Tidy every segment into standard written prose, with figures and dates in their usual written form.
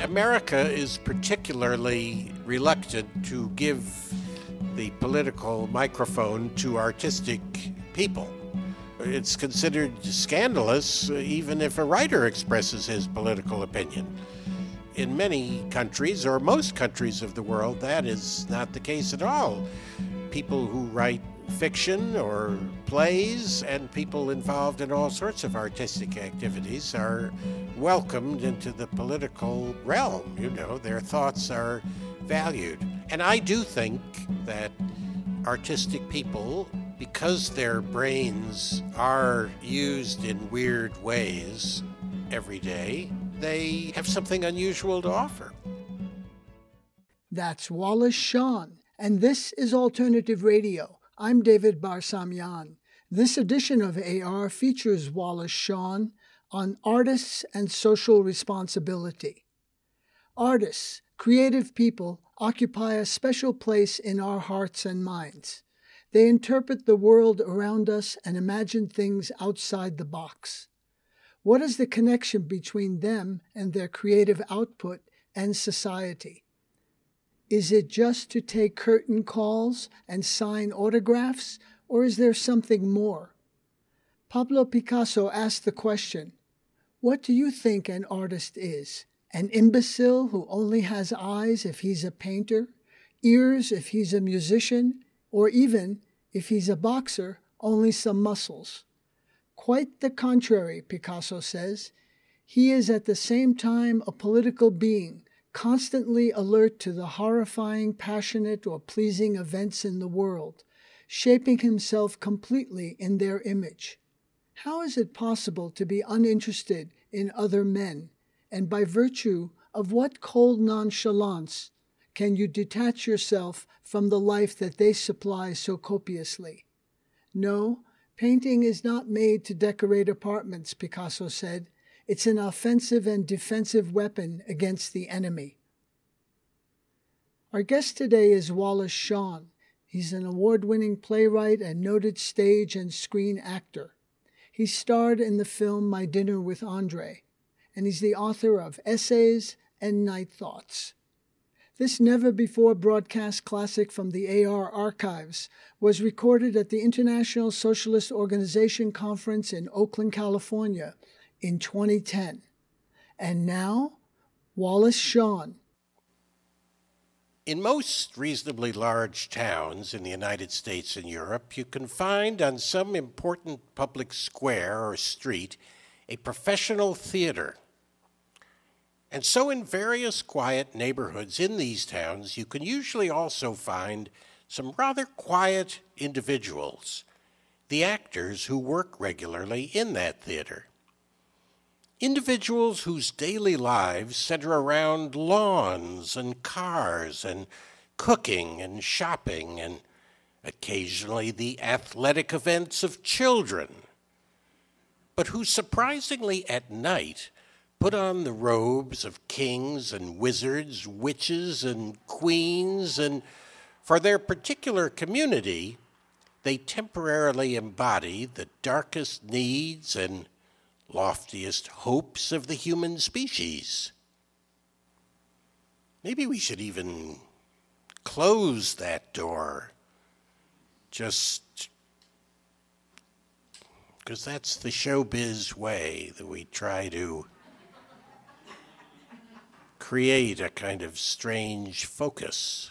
America is particularly reluctant to give the political microphone to artistic people. It's considered scandalous even if a writer expresses his political opinion. In many countries, or most countries of the world, that is not the case at all. People who write fiction or plays and people involved in all sorts of artistic activities are welcomed into the political realm. You know, their thoughts are valued. And I do think that artistic people, because their brains are used in weird ways every day, they have something unusual to offer. That's Wallace Shawn, and this is Alternative Radio. I'm David Barsamian. This edition of AR features Wallace Shawn on artists and social responsibility. Artists, creative people, occupy a special place in our hearts and minds. They interpret the world around us and imagine things outside the box. What is the connection between them and their creative output and society? Is it just to take curtain calls and sign autographs, or is there something more? Pablo Picasso asked the question, what do you think an artist is? An imbecile who only has eyes if he's a painter, ears if he's a musician, or even, if he's a boxer, only some muscles? Quite the contrary, Picasso says. He is at the same time a political being, constantly alert to the horrifying, passionate, or pleasing events in the world, shaping himself completely in their image. How is it possible to be uninterested in other men, and by virtue of what cold nonchalance can you detach yourself from the life that they supply so copiously? No, painting is not made to decorate apartments, Picasso said. It's an offensive and defensive weapon against the enemy. Our guest today is Wallace Shawn. He's an award-winning playwright and noted stage and screen actor. He starred in the film My Dinner with Andre, and he's the author of Essays and Night Thoughts. This never-before-broadcast classic from the AR archives was recorded at the International Socialist Organization Conference in Oakland, California, in 2010. And now, Wallace Shawn. In most reasonably large towns in the United States and Europe, you can find on some important public square or street a professional theater. And so in various quiet neighborhoods in these towns, you can usually also find some rather quiet individuals, the actors who work regularly in that theater. Individuals whose daily lives center around lawns and cars and cooking and shopping and occasionally the athletic events of children, but who surprisingly at night put on the robes of kings and wizards, witches and queens, and for their particular community, they temporarily embody the darkest needs and loftiest hopes of the human species. Maybe we should even close that door, just because that's the showbiz way, that we try to create a kind of strange focus.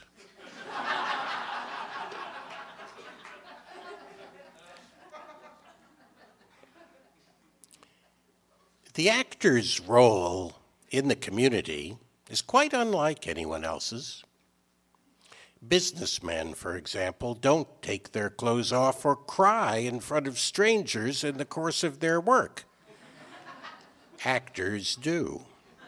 The actor's role in the community is quite unlike anyone else's. Businessmen, for example, don't take their clothes off or cry in front of strangers in the course of their work. Actors do.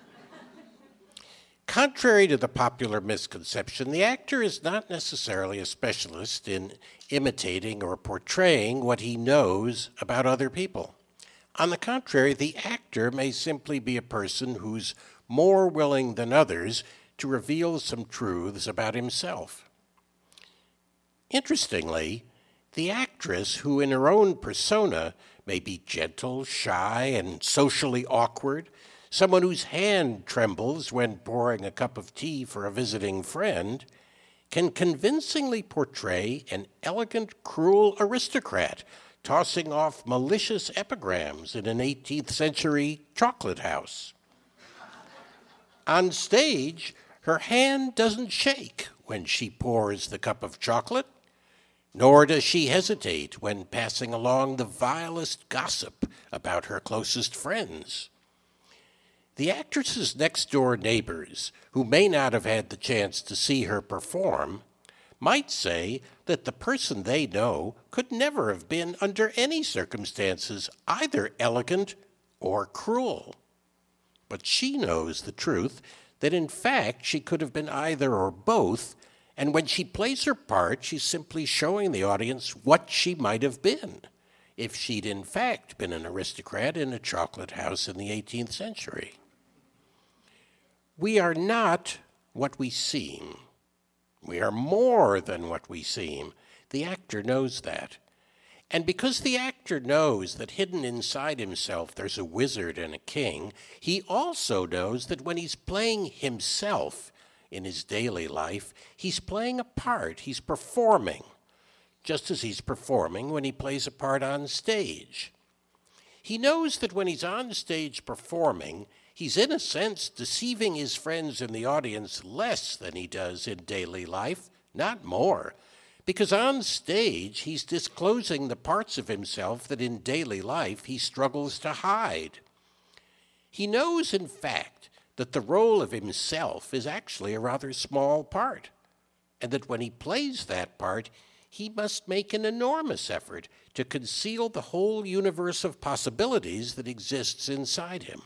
Contrary to the popular misconception, the actor is not necessarily a specialist in imitating or portraying what he knows about other people. On the contrary, the actor may simply be a person who's more willing than others to reveal some truths about himself. Interestingly, the actress, who in her own persona may be gentle, shy, and socially awkward, someone whose hand trembles when pouring a cup of tea for a visiting friend, can convincingly portray an elegant, cruel aristocrat tossing off malicious epigrams in an 18th century chocolate house. On stage, her hand doesn't shake when she pours the cup of chocolate, nor does she hesitate when passing along the vilest gossip about her closest friends. The actress's next-door neighbors, who may not have had the chance to see her perform, might say that the person they know could never have been, under any circumstances, either elegant or cruel. But she knows the truth, that in fact she could have been either or both, and when she plays her part, she's simply showing the audience what she might have been if she'd in fact been an aristocrat in a chocolate house in the 18th century. We are not what we seem. We are more than what we seem. The actor knows that. And because the actor knows that hidden inside himself there's a wizard and a king, he also knows that when he's playing himself in his daily life, he's playing a part, he's performing, just as he's performing when he plays a part on stage. He knows that when he's on stage performing, he's in a sense deceiving his friends in the audience less than he does in daily life, not more. Because on stage, he's disclosing the parts of himself that in daily life he struggles to hide. He knows, in fact, that the role of himself is actually a rather small part, and that when he plays that part, he must make an enormous effort to conceal the whole universe of possibilities that exists inside him.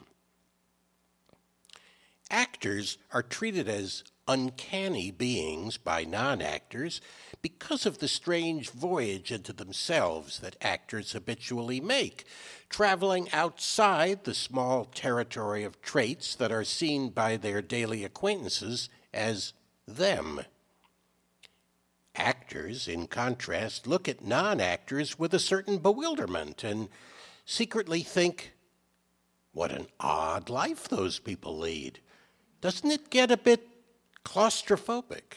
Actors are treated as uncanny beings by non-actors because of the strange voyage into themselves that actors habitually make, traveling outside the small territory of traits that are seen by their daily acquaintances as them. Actors, in contrast, look at non-actors with a certain bewilderment and secretly think, what an odd life those people lead. Doesn't it get a bit claustrophobic?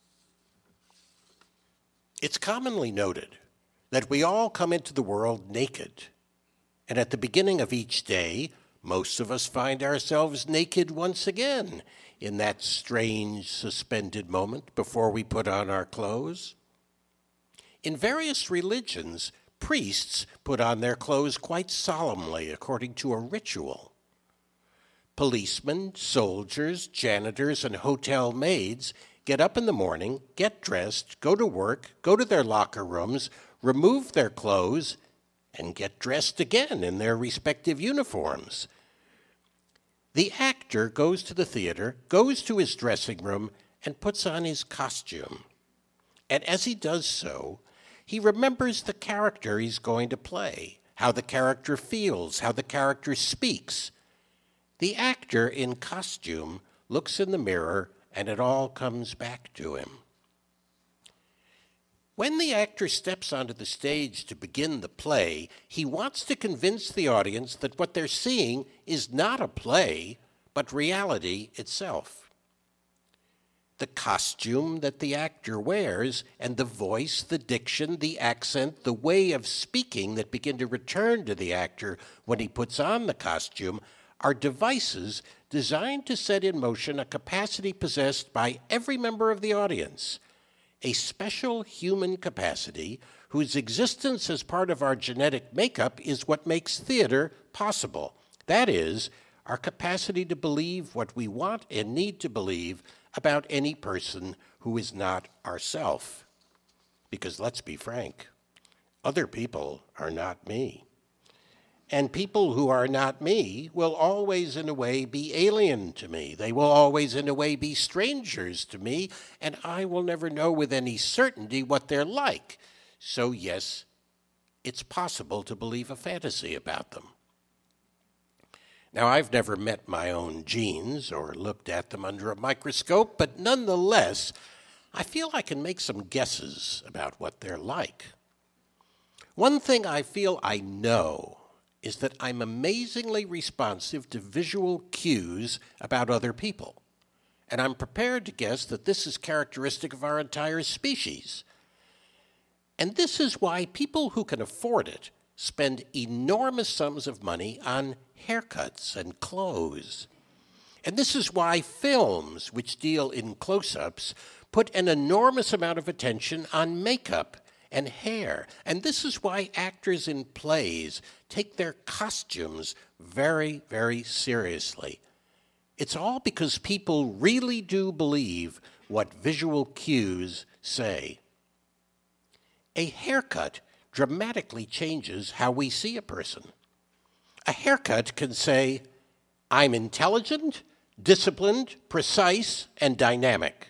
It's commonly noted that we all come into the world naked, and at the beginning of each day, most of us find ourselves naked once again in that strange suspended moment before we put on our clothes. In various religions, priests put on their clothes quite solemnly according to a ritual. Policemen, soldiers, janitors, and hotel maids get up in the morning, get dressed, go to work, go to their locker rooms, remove their clothes, and get dressed again in their respective uniforms. The actor goes to the theater, goes to his dressing room, and puts on his costume. And as he does so, he remembers the character he's going to play, how the character feels, how the character speaks. The actor in costume looks in the mirror, and it all comes back to him. When the actor steps onto the stage to begin the play, he wants to convince the audience that what they're seeing is not a play, but reality itself. The costume that the actor wears and the voice, the diction, the accent, the way of speaking that begin to return to the actor when he puts on the costume are devices designed to set in motion a capacity possessed by every member of the audience, a special human capacity whose existence as part of our genetic makeup is what makes theater possible. That is, our capacity to believe what we want and need to believe about any person who is not ourself. Because let's be frank, other people are not me. And people who are not me will always, in a way, be alien to me. They will always, in a way, be strangers to me, and I will never know with any certainty what they're like. So, yes, it's possible to believe a fantasy about them. Now, I've never met my own genes or looked at them under a microscope, but nonetheless, I feel I can make some guesses about what they're like. One thing I feel I know is that I'm amazingly responsive to visual cues about other people. And I'm prepared to guess that this is characteristic of our entire species. And this is why people who can afford it spend enormous sums of money on haircuts and clothes. And this is why films, which deal in close-ups, put an enormous amount of attention on makeup and hair. And this is why actors in plays take their costumes very, very seriously. It's all because people really do believe what visual cues say. A haircut dramatically changes how we see a person. A haircut can say, I'm intelligent, disciplined, precise, and dynamic.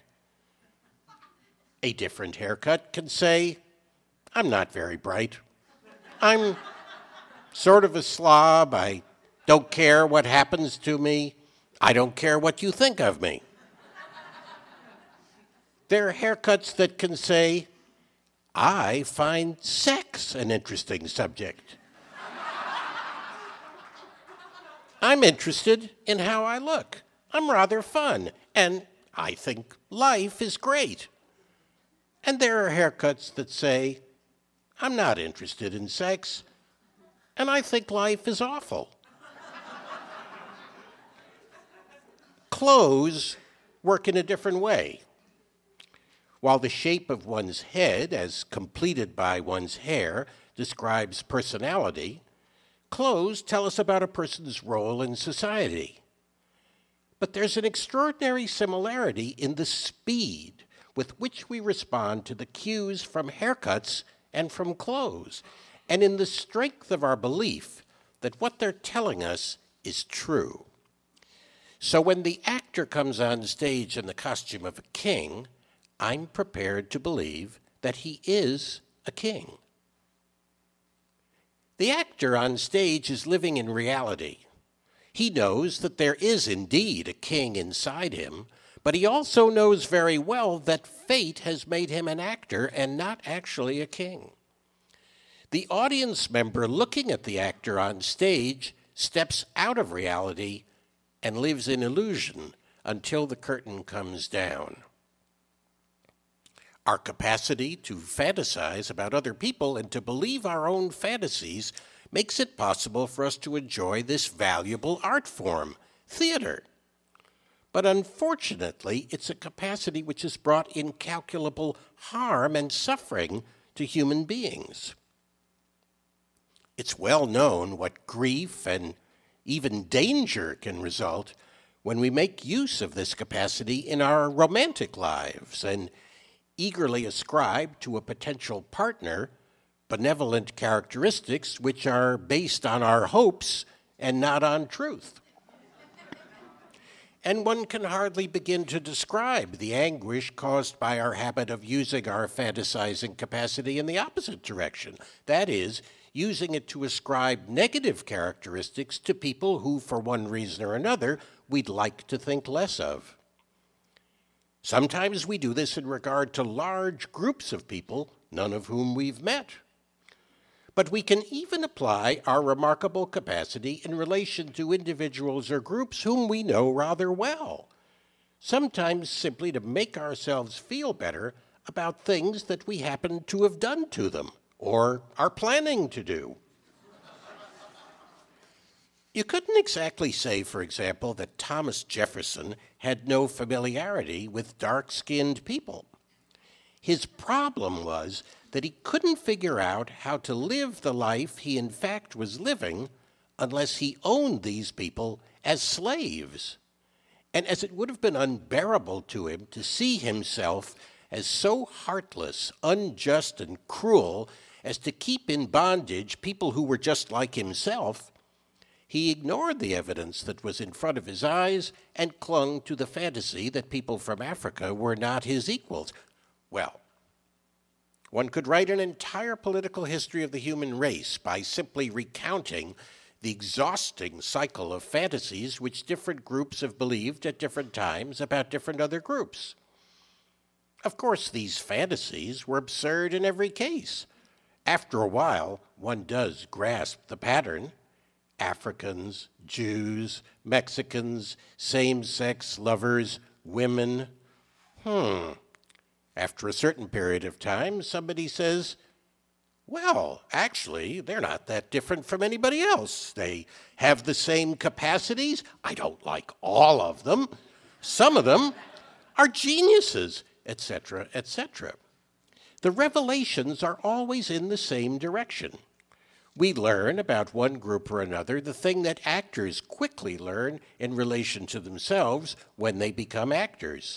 A different haircut can say, I'm not very bright. I'm sort of a slob. I don't care what happens to me. I don't care what you think of me. There are haircuts that can say, I find sex an interesting subject. I'm interested in how I look. I'm rather fun, and I think life is great. And there are haircuts that say, I'm not interested in sex, and I think life is awful. Clothes work in a different way. While the shape of one's head, as completed by one's hair, describes personality, clothes tell us about a person's role in society. But there's an extraordinary similarity in the speed with which we respond to the cues from haircuts and from clothes, and in the strength of our belief that what they're telling us is true. So when the actor comes on stage in the costume of a king, I'm prepared to believe that he is a king. The actor on stage is living in reality. He knows that there is indeed a king inside him, but he also knows very well that fate has made him an actor and not actually a king. The audience member looking at the actor on stage steps out of reality and lives in illusion until the curtain comes down. Our capacity to fantasize about other people and to believe our own fantasies makes it possible for us to enjoy this valuable art form, theater. But unfortunately, it's a capacity which has brought incalculable harm and suffering to human beings. It's well known what grief and even danger can result when we make use of this capacity in our romantic lives and eagerly ascribe to a potential partner benevolent characteristics which are based on our hopes and not on truth. And one can hardly begin to describe the anguish caused by our habit of using our fantasizing capacity in the opposite direction. That is, using it to ascribe negative characteristics to people who, for one reason or another, we'd like to think less of. Sometimes we do this in regard to large groups of people, none of whom we've met. But we can even apply our remarkable capacity in relation to individuals or groups whom we know rather well, sometimes simply to make ourselves feel better about things that we happen to have done to them or are planning to do. You couldn't exactly say, for example, that Thomas Jefferson had no familiarity with dark-skinned people. His problem was that he couldn't figure out how to live the life he in fact was living unless he owned these people as slaves. And as it would have been unbearable to him to see himself as so heartless, unjust, and cruel as to keep in bondage people who were just like himself, he ignored the evidence that was in front of his eyes and clung to the fantasy that people from Africa were not his equals. Well, one could write an entire political history of the human race by simply recounting the exhausting cycle of fantasies which different groups have believed at different times about different other groups. Of course, these fantasies were absurd in every case. After a while, one does grasp the pattern. Africans, Jews, Mexicans, same-sex lovers, women. After a certain period of time, somebody says, well, actually, they're not that different from anybody else. They have the same capacities. I don't like all of them. Some of them are geniuses, etc., etc. The revelations are always in the same direction. We learn about one group or another the thing that actors quickly learn in relation to themselves when they become actors.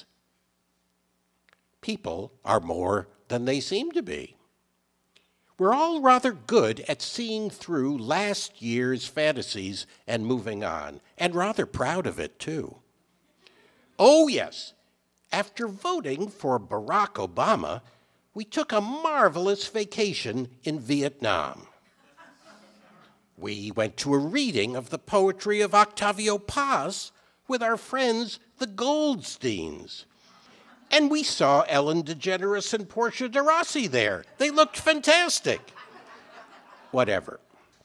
People are more than they seem to be. We're all rather good at seeing through last year's fantasies and moving on, and rather proud of it, too. Oh, yes, after voting for Barack Obama, we took a marvelous vacation in Vietnam. We went to a reading of the poetry of Octavio Paz with our friends, the Goldsteins. And we saw Ellen DeGeneres and Portia de Rossi there. They looked fantastic. Whatever.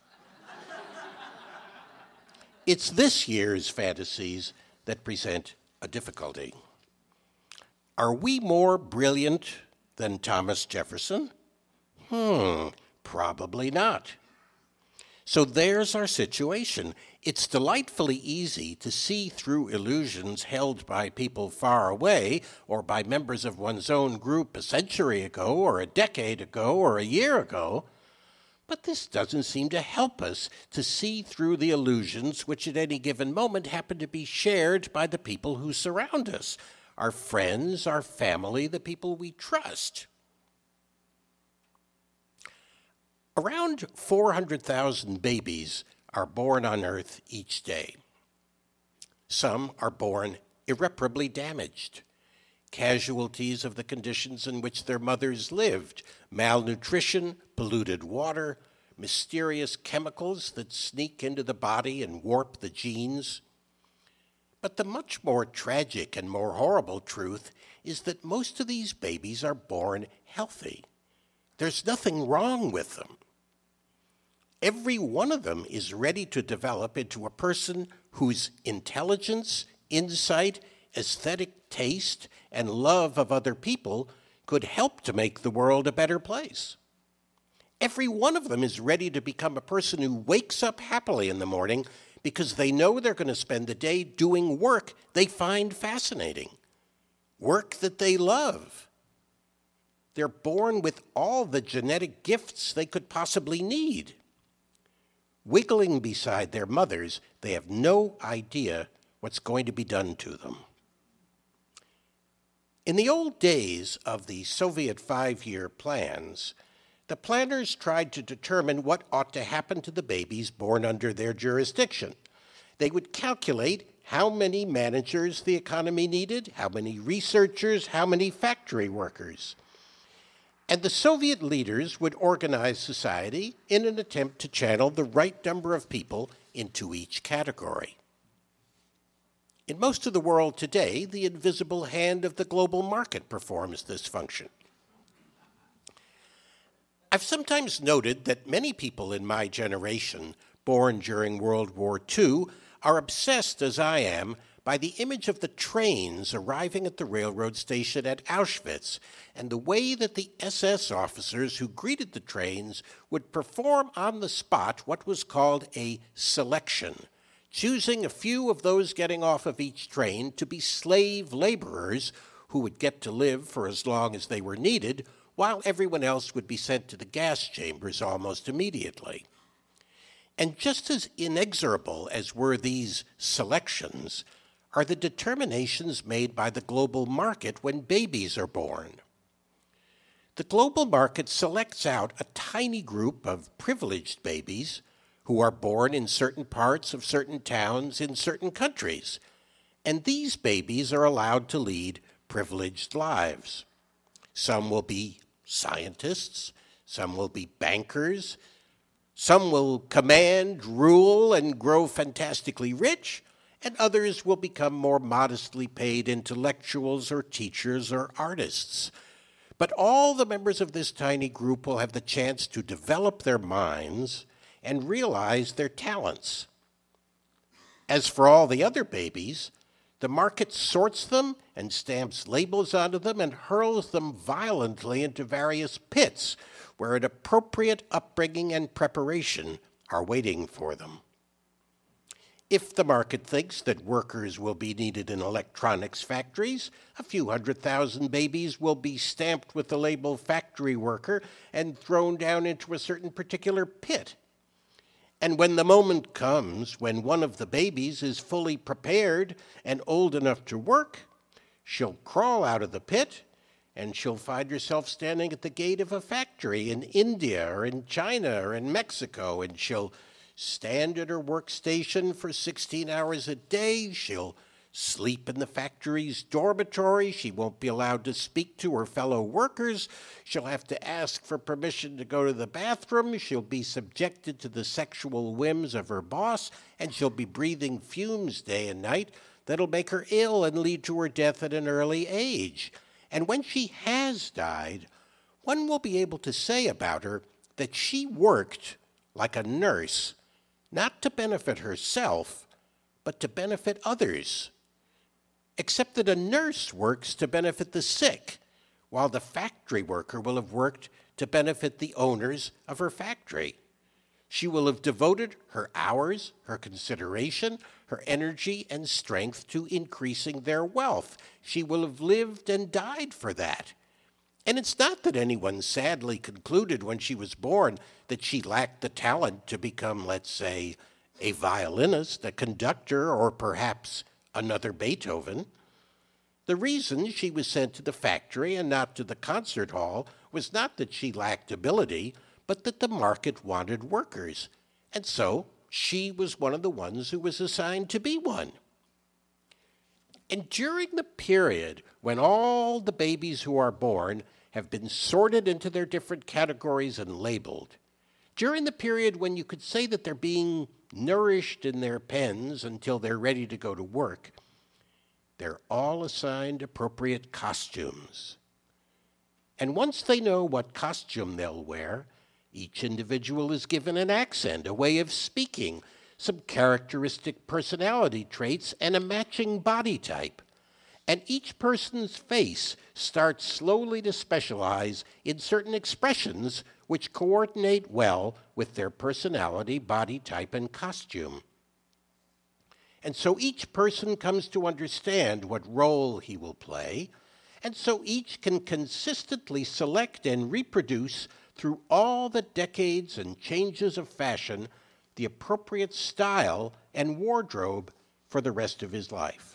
It's this year's fantasies that present a difficulty. Are we more brilliant than Thomas Jefferson? Probably not. So there's our situation. It's delightfully easy to see through illusions held by people far away or by members of one's own group a century ago or a decade ago or a year ago. But this doesn't seem to help us to see through the illusions which at any given moment happen to be shared by the people who surround us, our friends, our family, the people we trust. Around 400,000 babies are born on Earth each day. Some are born irreparably damaged, casualties of the conditions in which their mothers lived, malnutrition, polluted water, mysterious chemicals that sneak into the body and warp the genes. But the much more tragic and more horrible truth is that most of these babies are born healthy. There's nothing wrong with them. Every one of them is ready to develop into a person whose intelligence, insight, aesthetic taste, and love of other people could help to make the world a better place. Every one of them is ready to become a person who wakes up happily in the morning because they know they're going to spend the day doing work they find fascinating, work that they love. They're born with all the genetic gifts they could possibly need. Wiggling beside their mothers, they have no idea what's going to be done to them. In the old days of the Soviet 5-year plans, the planners tried to determine what ought to happen to the babies born under their jurisdiction. They would calculate how many managers the economy needed, how many researchers, how many factory workers. And the Soviet leaders would organize society in an attempt to channel the right number of people into each category. In most of the world today, the invisible hand of the global market performs this function. I've sometimes noted that many people in my generation, born during World War II, are obsessed, as I am, by the image of the trains arriving at the railroad station at Auschwitz and the way that the SS officers who greeted the trains would perform on the spot what was called a selection, choosing a few of those getting off of each train to be slave laborers who would get to live for as long as they were needed, while everyone else would be sent to the gas chambers almost immediately. And just as inexorable as were these selections are the determinations made by the global market when babies are born. The global market selects out a tiny group of privileged babies who are born in certain parts of certain towns in certain countries, and these babies are allowed to lead privileged lives. Some will be scientists, some will be bankers, some will command, rule, and grow fantastically rich, and others will become more modestly paid intellectuals or teachers or artists. But all the members of this tiny group will have the chance to develop their minds and realize their talents. As for all the other babies, the market sorts them and stamps labels onto them and hurls them violently into various pits where an appropriate upbringing and preparation are waiting for them. If the market thinks that workers will be needed in electronics factories, a few 100,000 babies will be stamped with the label factory worker and thrown down into a certain particular pit. And when the moment comes when one of the babies is fully prepared and old enough to work, she'll crawl out of the pit and she'll find herself standing at the gate of a factory in India or in China or in Mexico, and she'll stand at her workstation for 16 hours a day. She'll sleep in the factory's dormitory. She won't be allowed to speak to her fellow workers. She'll have to ask for permission to go to the bathroom. She'll be subjected to the sexual whims of her boss, and she'll be breathing fumes day and night that'll make her ill and lead to her death at an early age. And when she has died, one will be able to say about her that she worked like a nurse, not to benefit herself, but to benefit others. Except that a nurse works to benefit the sick, while the factory worker will have worked to benefit the owners of her factory. She will have devoted her hours, her consideration, her energy and strength to increasing their wealth. She will have lived and died for that. And it's not that anyone sadly concluded when she was born that she lacked the talent to become, let's say, a violinist, a conductor, or perhaps another Beethoven. The reason she was sent to the factory and not to the concert hall was not that she lacked ability, but that the market wanted workers. And so she was one of the ones who was assigned to be one. And during the period when all the babies who are born have been sorted into their different categories and labeled, during the period when you could say that they're being nourished in their pens until they're ready to go to work, they're all assigned appropriate costumes. And once they know what costume they'll wear, each individual is given an accent, a way of speaking, some characteristic personality traits, and a matching body type. And each person's face starts slowly to specialize in certain expressions which coordinate well with their personality, body type, and costume. And so each person comes to understand what role he will play, and so each can consistently select and reproduce through all the decades and changes of fashion the appropriate style and wardrobe for the rest of his life.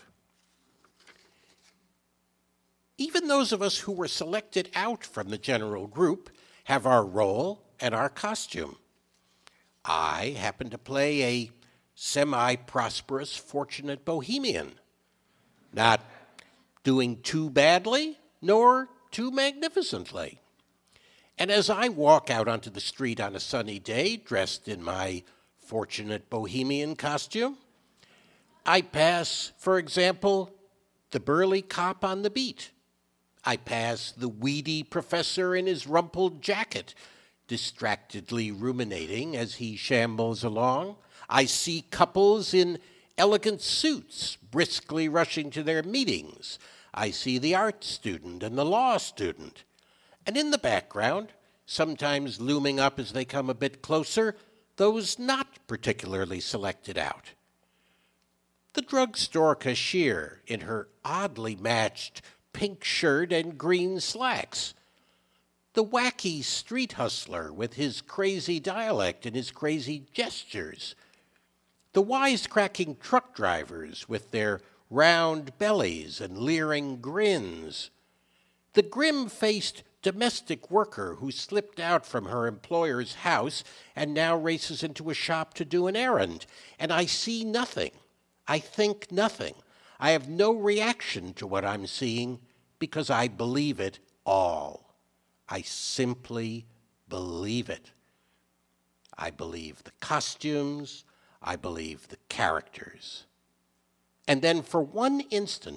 Even those of us who were selected out from the general group have our role and our costume. I happen to play a semi-prosperous, fortunate bohemian, not doing too badly nor too magnificently. And as I walk out onto the street on a sunny day, dressed in my fortunate bohemian costume, I pass, for example, the burly cop on the beat. I pass the weedy professor in his rumpled jacket, distractedly ruminating as he shambles along. I see couples in elegant suits briskly rushing to their meetings. I see the art student and the law student. And in the background, sometimes looming up as they come a bit closer, those not particularly selected out. The drugstore cashier in her oddly matched pink shirt and green slacks. The wacky street hustler with his crazy dialect and his crazy gestures. The wisecracking truck drivers with their round bellies and leering grins. The grim-faced domestic worker who slipped out from her employer's house and now races into a shop to do an errand. And I see nothing. I think nothing. I have no reaction to what I'm seeing because I believe it all. I simply believe it. I believe the costumes. I believe the characters. And then for one instant,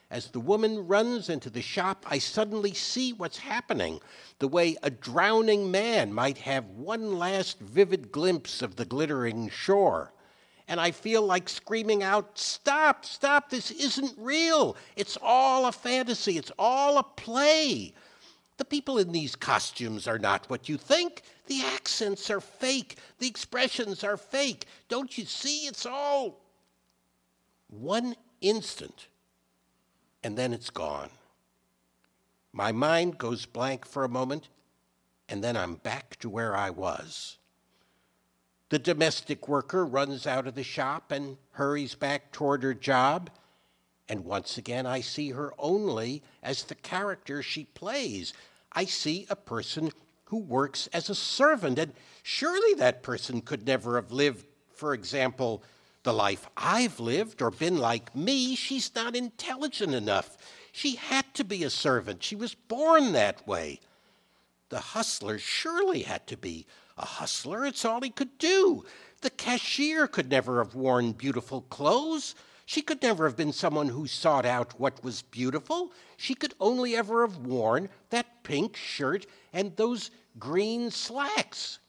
As the woman runs into the shop, I suddenly see what's happening, the way a drowning man might have one last vivid glimpse of the glittering shore. And I feel like screaming out, "Stop, stop, this isn't real. It's all a fantasy. It's all a play. The people in these costumes are not what you think. The accents are fake. The expressions are fake. Don't you see? It's all..." One instant, and then it's gone. My mind goes blank for a moment, and then I'm back to where I was. The domestic worker runs out of the shop and hurries back toward her job, and once again I see her only as the character she plays. I see a person who works as a servant, and surely that person could never have lived, for example, the life I've lived or been like me. She's not intelligent enough. She had to be a servant. She was born that way. The hustler surely had to be a hustler. It's all he could do. The cashier could never have worn beautiful clothes. She could never have been someone who sought out what was beautiful. She could only ever have worn that pink shirt and those green slacks.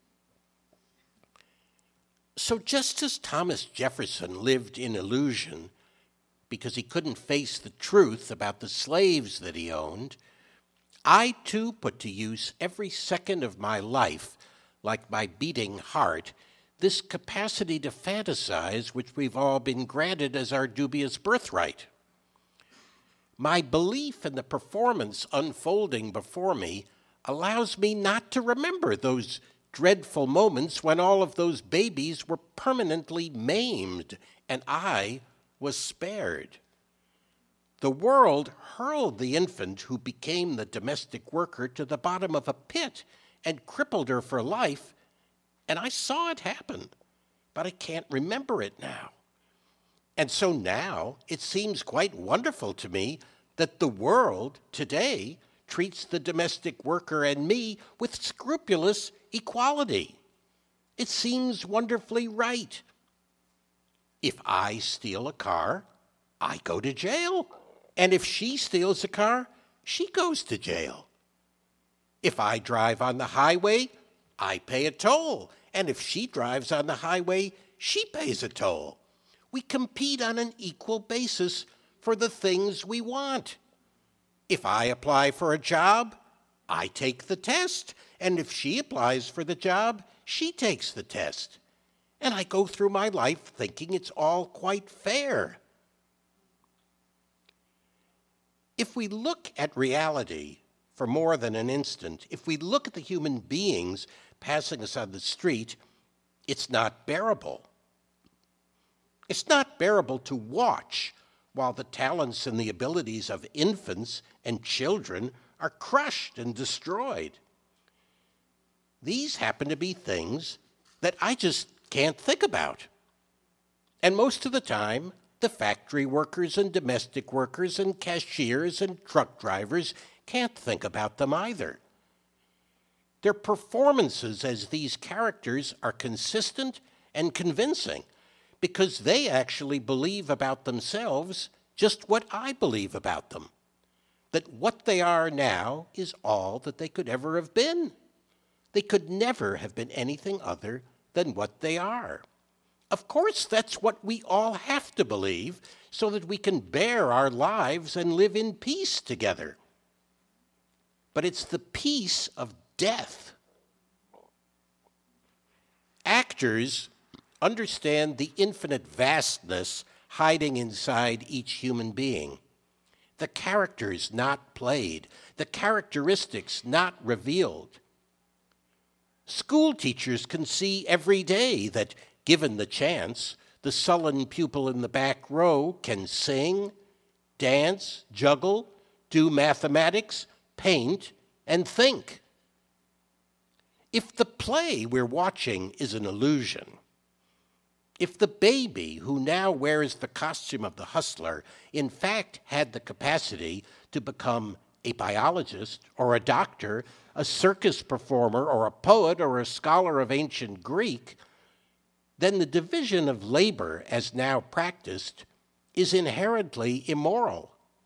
So just as Thomas Jefferson lived in illusion because he couldn't face the truth about the slaves that he owned, I too put to use every second of my life, like my beating heart, this capacity to fantasize which we've all been granted as our dubious birthright. My belief in the performance unfolding before me allows me not to remember those dreadful moments when all of those babies were permanently maimed and I was spared. The world hurled the infant who became the domestic worker to the bottom of a pit and crippled her for life, and I saw it happen, but I can't remember it now. And so now it seems quite wonderful to me that the world today treats the domestic worker and me with scrupulous equality. It seems wonderfully right. If I steal a car, I go to jail. And if she steals a car, she goes to jail. If I drive on the highway, I pay a toll. And if she drives on the highway, she pays a toll. We compete on an equal basis for the things we want. If I apply for a job, I take the test. And if she applies for the job, she takes the test. And I go through my life thinking it's all quite fair. If we look at reality for more than an instant, if we look at the human beings passing us on the street, it's not bearable. It's not bearable to watch while the talents and the abilities of infants and children are crushed and destroyed. These happen to be things that I just can't think about. And most of the time, the factory workers and domestic workers and cashiers and truck drivers can't think about them either. Their performances as these characters are consistent and convincing because they actually believe about themselves just what I believe about them, that what they are now is all that they could ever have been. They could never have been anything other than what they are. Of course, that's what we all have to believe so that we can bear our lives and live in peace together. But it's the peace of death. Actors understand the infinite vastness hiding inside each human being. The characters not played, the characteristics not revealed. School teachers can see every day that, given the chance, the sullen pupil in the back row can sing, dance, juggle, do mathematics, paint, and think. If the play we're watching is an illusion, if the baby who now wears the costume of the hustler in fact had the capacity to become a biologist or a doctor, a circus performer or a poet or a scholar of ancient Greek, then the division of labor as now practiced is inherently immoral.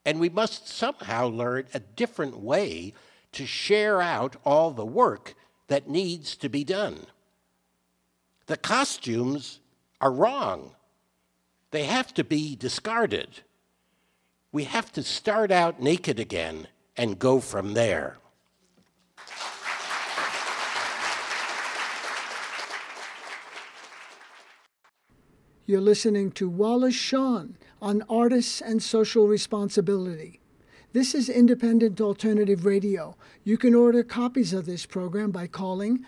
And we must somehow learn a different way to share out all the work that needs to be done. The costumes are wrong. They have to be discarded. We have to start out naked again and go from there. You're listening to Wallace Shawn on Artists and Social Responsibility. This is Independent Alternative Radio. You can order copies of this program by calling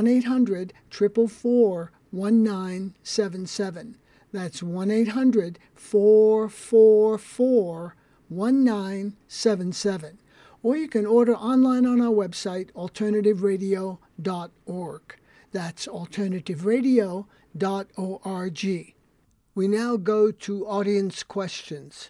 1-800-444-1977. That's 1-800-444-1977. Or you can order online on our website, alternativeradio.org. That's alternativeradio.org. We now go to audience questions.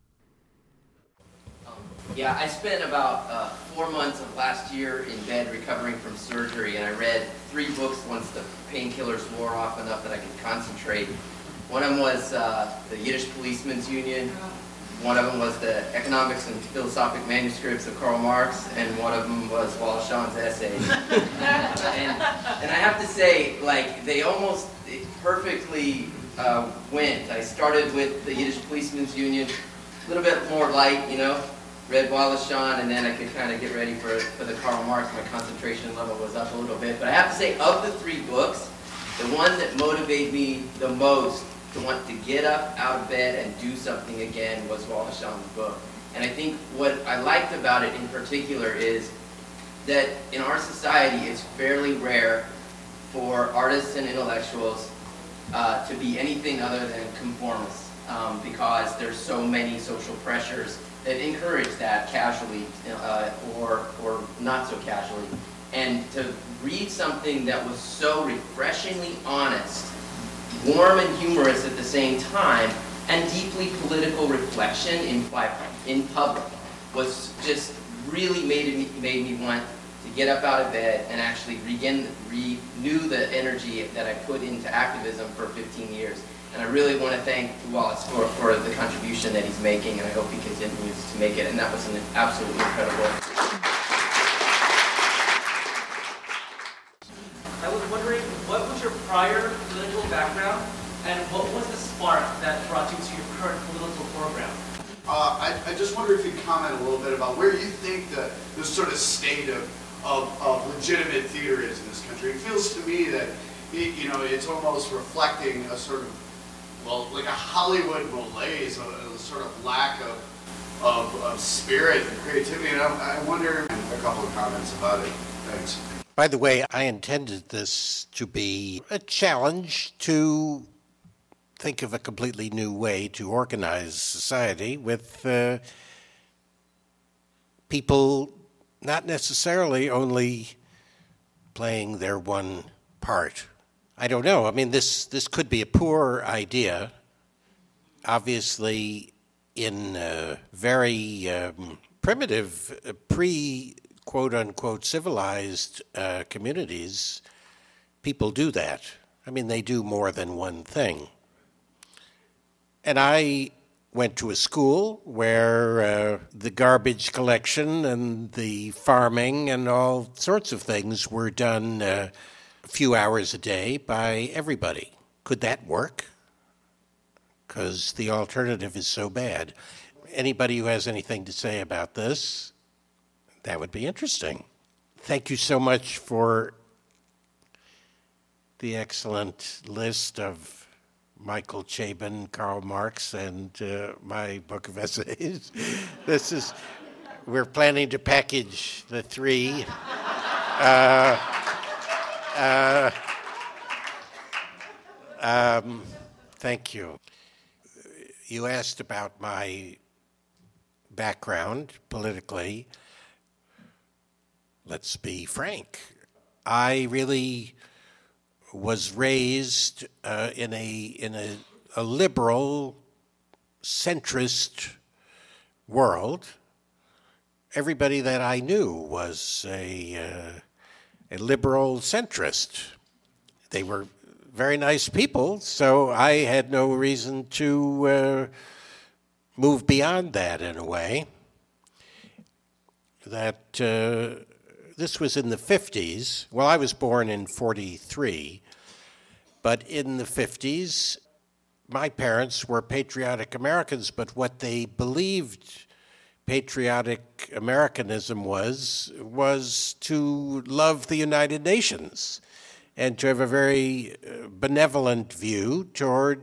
Yeah, I spent about 4 months of last year in bed recovering from surgery, and I read 3 books once the painkillers wore off enough that I could concentrate. One of them was the Yiddish Policemen's Union. One of them was the Economics and Philosophic Manuscripts of Karl Marx, and one of them was Wallace Shawn's essays. and I have to say, like, they almost perfectly went. I started with the Yiddish Policemen's Union, a little bit more light, you know, read Wallace Shawn, and then I could kind of get ready for the Karl Marx. My concentration level was up a little bit. But I have to say, of the 3 books, the one that motivated me the most to want to get up out of bed and do something again was Wallace Shawn's book. And I think what I liked about it in particular is that in our society, it's fairly rare for artists and intellectuals to be anything other than conformists, because there's so many social pressures that encourage that casually or not so casually. And to read something that was so refreshingly honest, warm and humorous at the same time, and deeply political reflection in public was just really made me want to get up out of bed and actually renew the energy that I put into activism for 15 years. And I really want to thank Wallace for the contribution that he's making, and I hope he continues to make it. And that was an absolutely incredible. I was wondering, what was your prior political background, and what was the spark that brought you to your current political program? I just wonder if you'd comment a little bit about where you think the sort of state of legitimate theater is in this country. It feels to me that it's almost reflecting a sort of, well, like a Hollywood malaise, a sort of lack of spirit and creativity. And I wonder a couple of comments about it. Thanks. By the way, I intended this to be a challenge to think of a completely new way to organize society with people not necessarily only playing their one part. I don't know. I mean, this could be a poor idea. Obviously, in very primitive, quote-unquote civilized communities, people do that. I mean, they do more than one thing. And I went to a school where the garbage collection and the farming and all sorts of things were done a few hours a day by everybody. Could that work? Because the alternative is so bad. Anybody who has anything to say about this, that would be interesting. Thank you so much for the excellent list of Michael Chabon, Karl Marx, and my book of essays. We're planning to package the 3. Thank you. You asked about my background politically. Let's be frank. I really was raised in a liberal, centrist world. Everybody that I knew was a liberal centrist. They were very nice people, so I had no reason to move beyond that in a way. That this was in the 50s. Well, I was born in 43, but in the 50s, my parents were patriotic Americans, but what they believed patriotic Americanism was to love the United Nations and to have a very benevolent view toward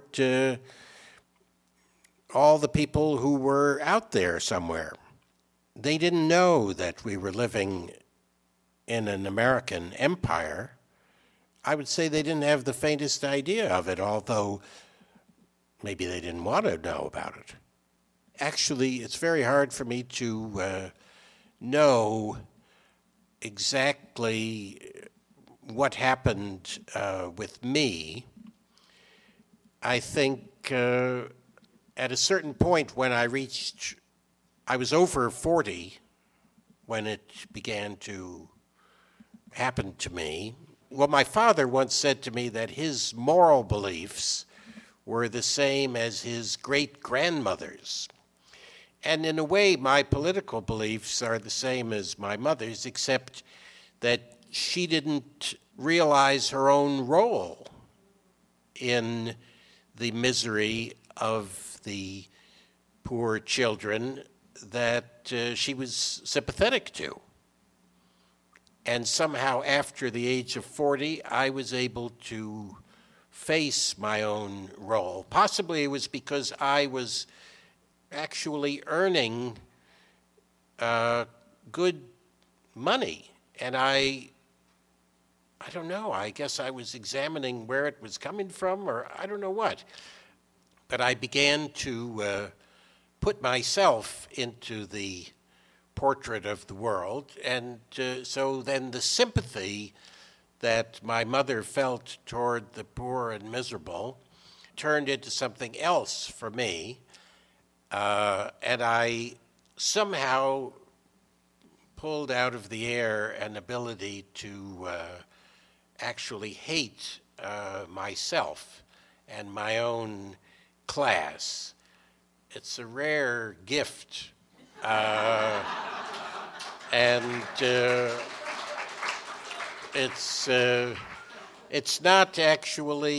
all the people who were out there somewhere. They didn't know that we were living in an American empire. I would say they didn't have the faintest idea of it, although maybe they didn't want to know about it. Actually, it's very hard for me to know exactly what happened with me. I think at a certain point when I was over 40 when it began to happen to me. Well, my father once said to me that his moral beliefs were the same as his great-grandmother's. And in a way, my political beliefs are the same as my mother's, except that she didn't realize her own role in the misery of the poor children that she was sympathetic to. And somehow after the age of 40, I was able to face my own role. Possibly it was because I was actually earning good money. And I don't know, I guess I was examining where it was coming from, or I don't know what. But I began to put myself into the portrait of the world, and so then the sympathy that my mother felt toward the poor and miserable turned into something else for me, and I somehow pulled out of the air an ability to actually hate myself and my own class. It's a rare gift. And it's not actually,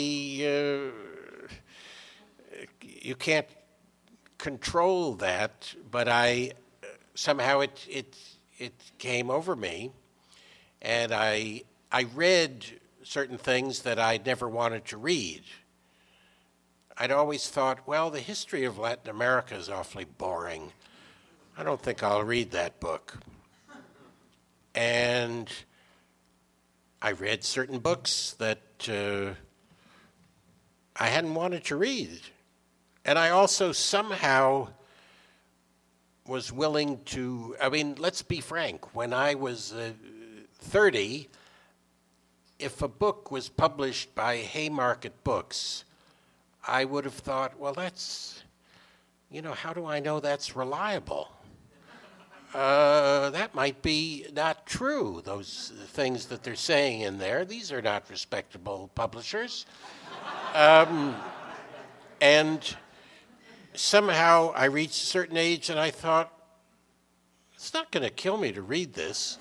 you can't control that, but somehow it came over me, and I read certain things that I never wanted to read. I'd always thought, well, the history of Latin America is awfully boring. I don't think I'll read that book. And I read certain books that I hadn't wanted to read. And I also somehow was willing to, let's be frank, when I was 30, if a book was published by Haymarket Books, I would have thought, well, that's, how do I know that's reliable? That might be not true, those things that they're saying in there. These are not respectable publishers. And somehow I reached a certain age and I thought, it's not going to kill me to read this.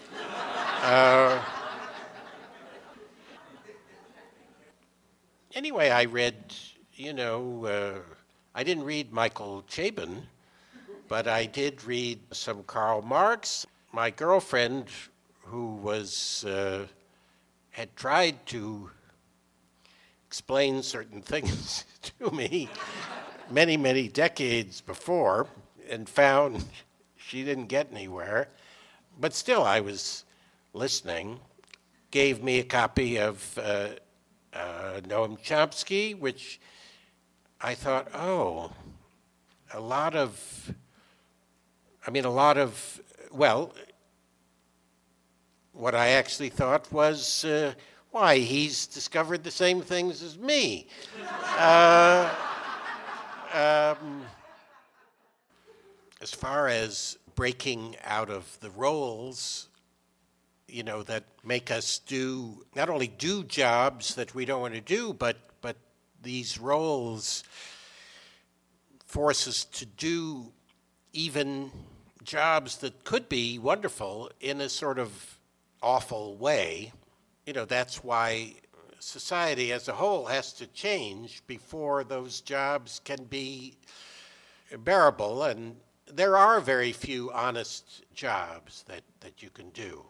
Anyway, I read, I didn't read Michael Chabon, but I did read some Karl Marx. My girlfriend, who had tried to explain certain things to me many, many decades before and found she didn't get anywhere, but still I was listening, gave me a copy of Noam Chomsky, which I thought, a lot of, what I actually thought was, why, he's discovered the same things as me. As far as breaking out of the roles, that make us not only do jobs that we don't want to do, but these roles force us to do even jobs that could be wonderful in a sort of awful way. That's why society as a whole has to change before those jobs can be bearable. And there are very few honest jobs that you can do.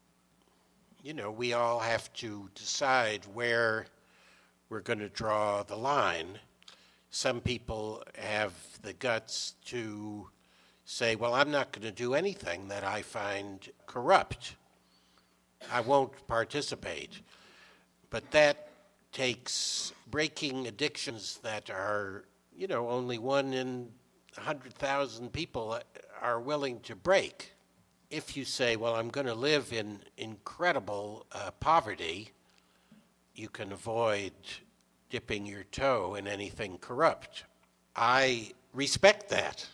We all have to decide where we're going to draw the line. Some people have the guts to say, well, I'm not going to do anything that I find corrupt. I won't participate. But that takes breaking addictions that are, only 1 in 100,000 people are willing to break. If you say, well, I'm going to live in incredible poverty, you can avoid dipping your toe in anything corrupt. I respect that.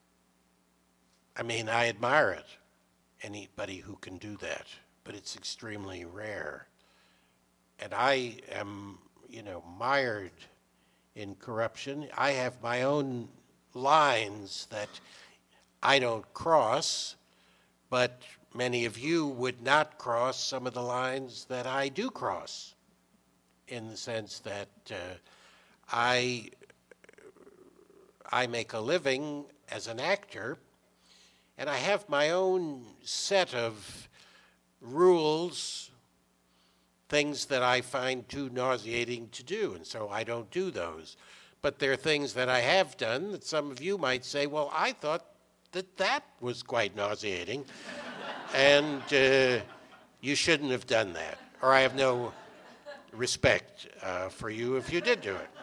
I admire it, anybody who can do that, but it's extremely rare. And I am, mired in corruption. I have my own lines that I don't cross, but many of you would not cross some of the lines that I do cross, in the sense that I make a living as an actor, and I have my own set of rules, things that I find too nauseating to do, and so I don't do those. But there are things that I have done that some of you might say, well, I thought that was quite nauseating, and you shouldn't have done that, or I have no respect for you if you did do it.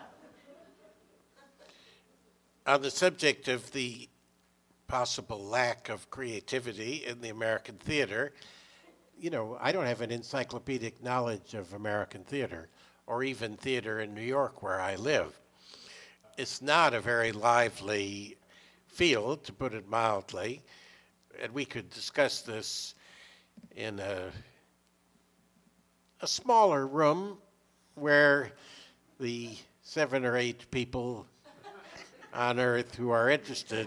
On the subject of the possible lack of creativity in the American theater, I don't have an encyclopedic knowledge of American theater, or even theater in New York where I live. It's not a very lively field, to put it mildly, and we could discuss this in a smaller room where the 7 or 8 people on Earth who are interested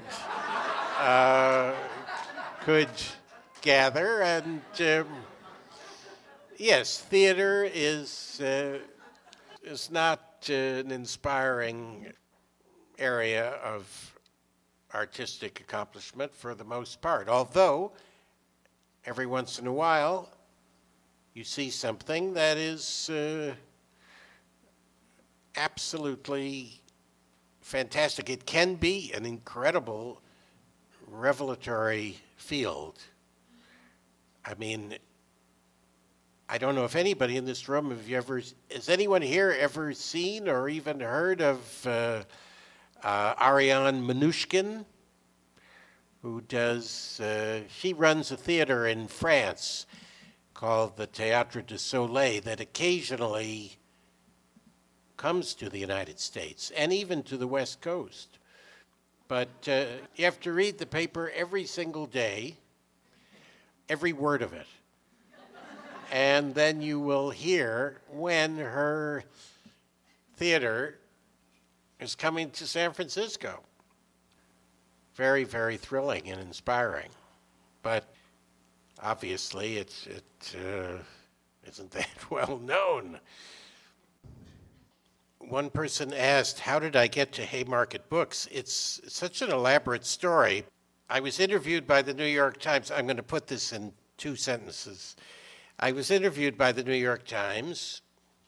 could gather. And yes, theater is not an inspiring area of artistic accomplishment for the most part, although every once in a while you see something that is absolutely fantastic. It can be an incredible revelatory field. I don't know if anybody in this room, has anyone here ever seen or even heard of Ariane Mnouchkine, who she runs a theater in France called the Théâtre du Soleil that occasionally comes to the United States and even to the West Coast. But you have to read the paper every single day, every word of it. And then you will hear when her theater is coming to San Francisco. Very, very thrilling and inspiring. But obviously it isn't that well known. One person asked, how did I get to Haymarket Books? It's such an elaborate story. I was interviewed by the New York Times. I'm going to put this in 2 sentences. I was interviewed by the New York Times,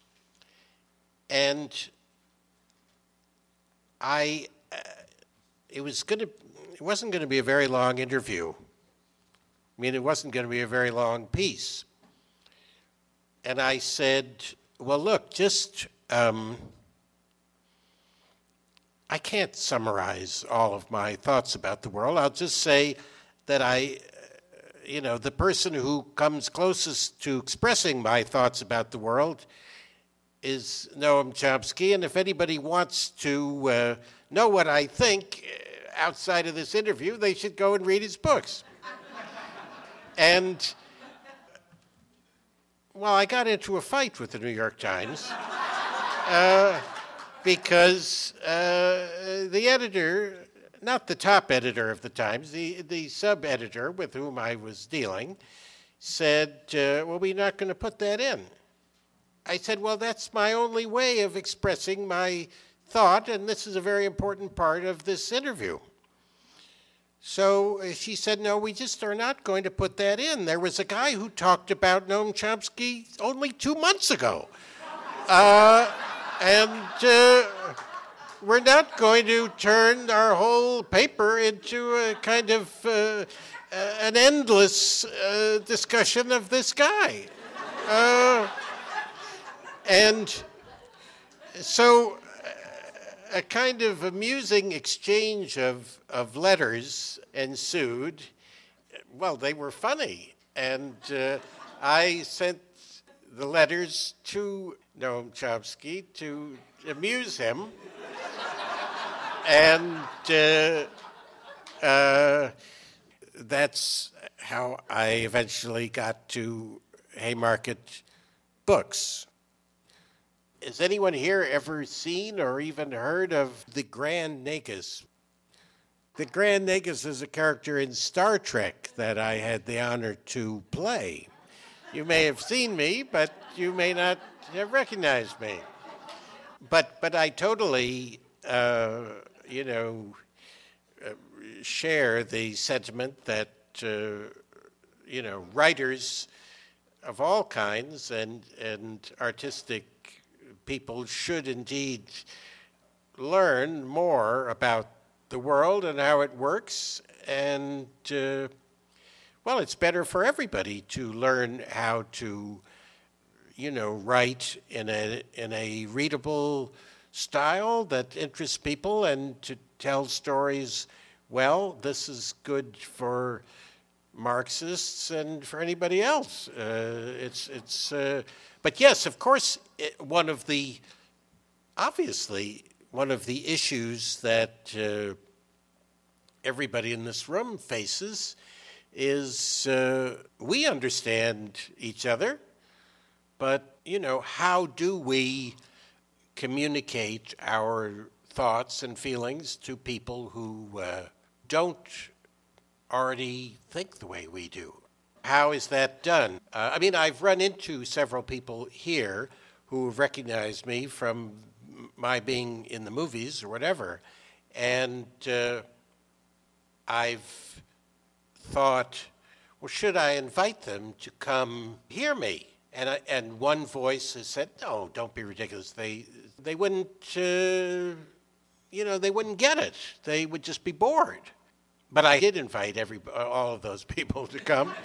and it wasn't going to be a very long interview. It wasn't going to be a very long piece. And I said, well, look, I can't summarize all of my thoughts about the world. I'll just say that the person who comes closest to expressing my thoughts about the world is Noam Chomsky, and if anybody wants to know what I think outside of this interview, they should go and read his books. And, well, I got into a fight with the New York Times because the editor, not the top editor of the Times, the sub-editor with whom I was dealing, said, well, we're not going to put that in. I said, well, that's my only way of expressing my thought, and this is a very important part of this interview. So she said, no, we just are not going to put that in. There was a guy who talked about Noam Chomsky only 2 months ago. And we're not going to turn our whole paper into a kind of an endless discussion of this guy. And so a kind of amusing exchange of letters ensued. Well, they were funny. And I sent the letters to Noam Chomsky to amuse him. And that's how I eventually got to Haymarket Books. Has anyone here ever seen or even heard of the Grand Nagus? The Grand Nagus is a character in Star Trek that I had the honor to play. You may have seen me, but you may not have recognized me. But I totally, share the sentiment that, writers of all kinds and artistic people should indeed learn more about the world and how it works. And, it's better for everybody to learn how to, write in a readable style that interests people and to tell stories well. This is good for Marxists and for anybody else. But yes, of course, one of the issues that everybody in this room faces is we understand each other, but, how do we communicate our thoughts and feelings to people who don't already think the way we do? How is that done? I've run into several people here who have recognized me from my being in the movies or whatever, and I've thought, well, should I invite them to come hear me? And one voice has said, no, don't be ridiculous. They wouldn't, they wouldn't get it. They would just be bored. But I did invite all of those people to come.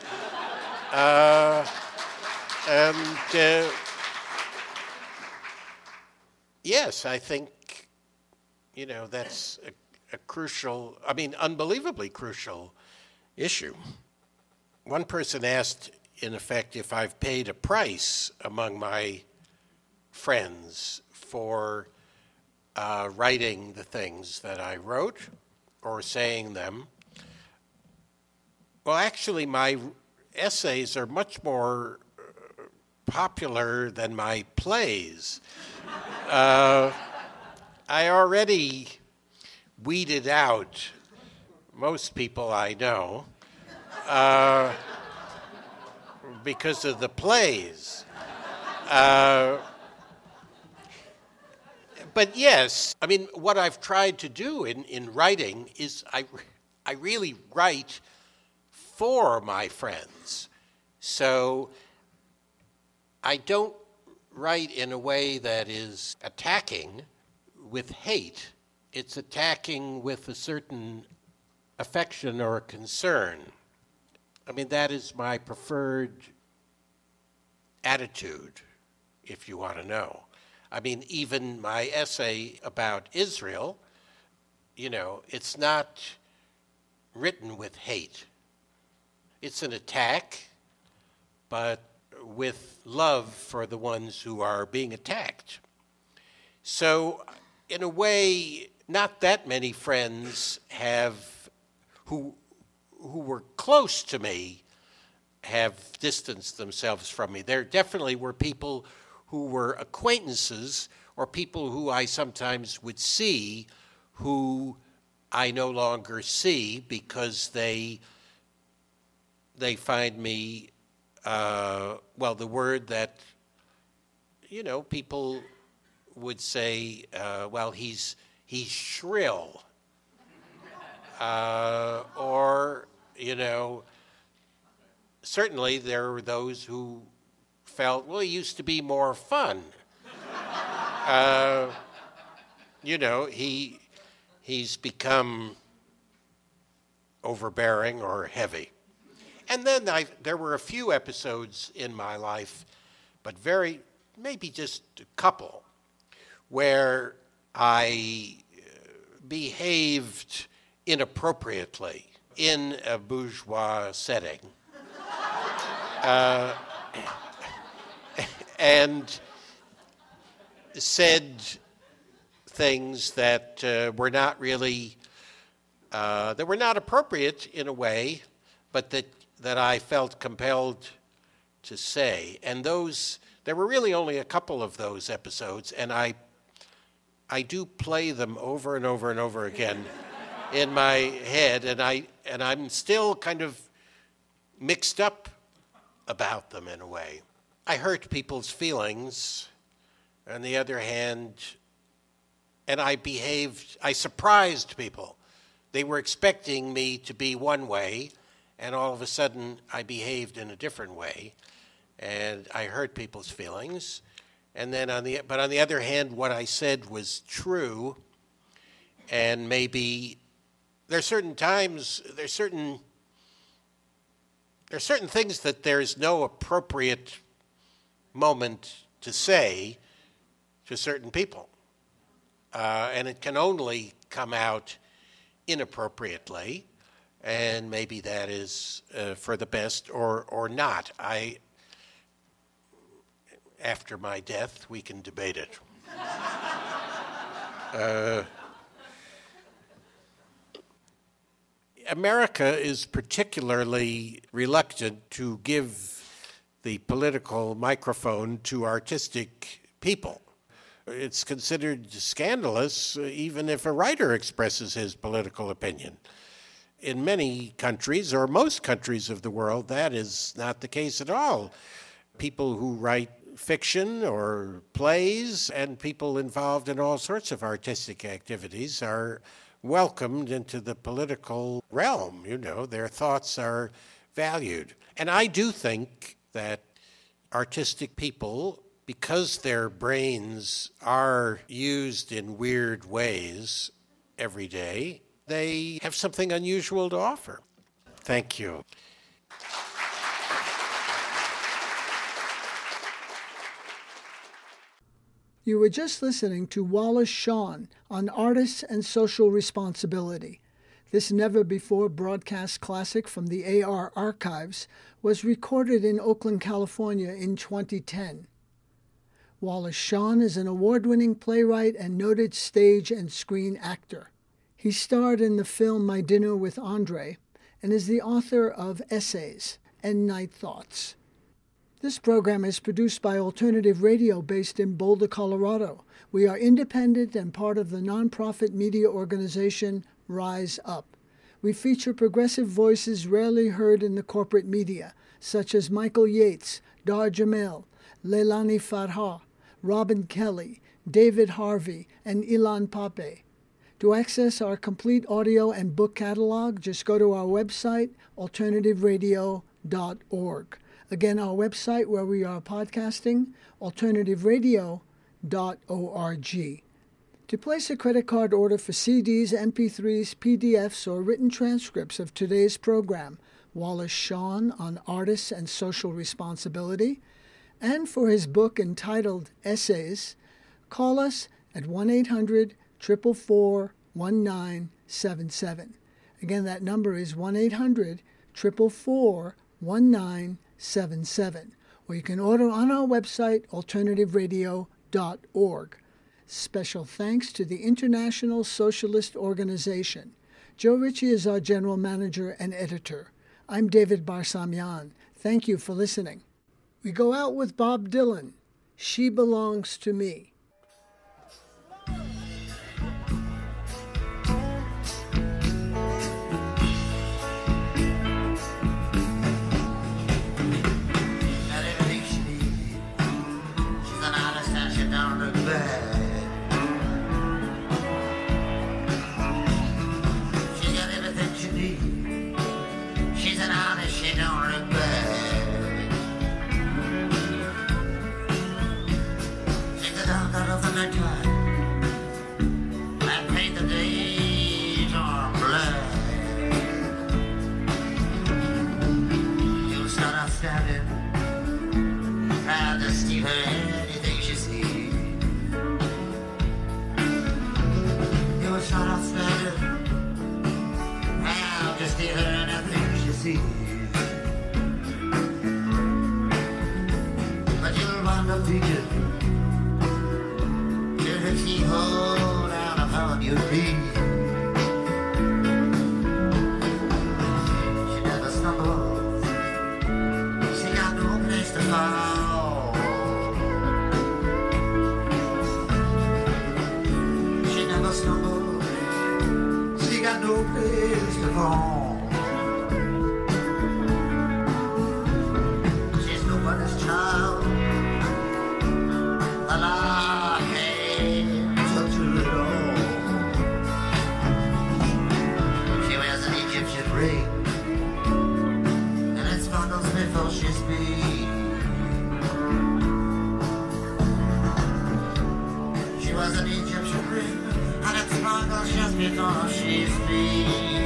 Yes, I think, that's a crucial, unbelievably crucial issue. One person asked, in effect, if I've paid a price among my friends for writing the things that I wrote or saying them. Well, actually, my essays are much more popular than my plays. I already weeded out most people I know because of the plays. But yes, what I've tried to do in writing is I really write for my friends. So I don't write in a way that is attacking with hate. It's attacking with a certain affection or concern. That is my preferred attitude, if you want to know. Even my essay about Israel, it's not written with hate. It's an attack, but with love for the ones who are being attacked. So, in a way, not that many friends who were close to me have distanced themselves from me. There definitely were people who were acquaintances or people who I sometimes would see who I no longer see because they find me, the word that, people would say, he's shrill. Or, certainly there were those who felt, he used to be more fun. He's become overbearing or heavy. And then there were a few episodes in my life, but maybe just a couple, where I behaved inappropriately in a bourgeois setting. And said things that were not really, that were not appropriate in a way, but that I felt compelled to say. And there were really only a couple of those episodes, and I do play them over and over and over again in my head, and I'm still kind of mixed up about them in a way. I hurt people's feelings. On the other hand, and I surprised people. They were expecting me to be one way, and all of a sudden I behaved in a different way, and I hurt people's feelings. And then but on the other hand, what I said was true, and maybe there's certain things that there's no appropriate moment to say to certain people. And it can only come out inappropriately, and maybe that is for the best or not. After my death, we can debate it. America is particularly reluctant to give the political microphone to artistic people. It's considered scandalous even if a writer expresses his political opinion. In many countries, or most countries of the world, that is not the case at all. People who write fiction or plays and people involved in all sorts of artistic activities are welcomed into the political realm. Their thoughts are valued. And I do think that artistic people, because their brains are used in weird ways every day, they have something unusual to offer. Thank you. You were just listening to Wallace Shawn on Artists and Social Responsibility. This never-before broadcast classic from the AR archives was recorded in Oakland, California in 2010. Wallace Shawn is an award-winning playwright and noted stage and screen actor. He starred in the film My Dinner with Andre and is the author of essays and Night Thoughts. This program is produced by Alternative Radio based in Boulder, Colorado. We are independent and part of the nonprofit media organization Rise Up. We feature progressive voices rarely heard in the corporate media, such as Michael Yates, Dar Jamel, Leilani Farha, Robin Kelly, David Harvey, and Ilan Pape. To access our complete audio and book catalog, just go to our website, alternativeradio.org. Again, our website where we are podcasting, alternativeradio.org. To place a credit card order for CDs, MP3s, PDFs, or written transcripts of today's program, Wallace Shawn on Artists and Social Responsibility, and for his book entitled Essays, call us at 1-800-444-1977. Again, that number is 1-800-444-1977. Or you can order on our website, alternativeradio.org. Special thanks to the International Socialist Organization. Joe Ritchie is our general manager and editor. I'm David Barsamian. Thank you for listening. We go out with Bob Dylan, She Belongs to Me. feet. But you'll wind up thinking, till the keyhole down upon your feet. She never stumbles, she got no place to fall. She never stumbles, she got no place to fall. She's nobody's child, and I can't touch her at all. She wears an Egyptian ring, and it sparkles before she speaks. She wears an Egyptian ring, and it sparkles just before she speaks.